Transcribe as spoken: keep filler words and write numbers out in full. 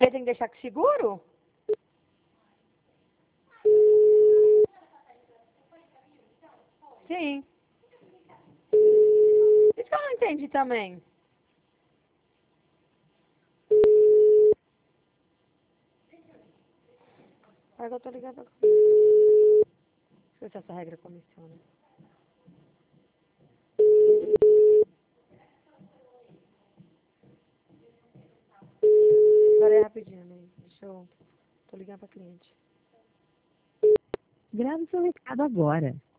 Ele tem que deixar com seguro? Sim. Isso que eu não entendi também. Agora eu tô ligada. Deixa eu ver se essa regra comissiona. Agora é rapidinho, né? Deixa eu... Tô ligando pra cliente. Grave seu recado agora.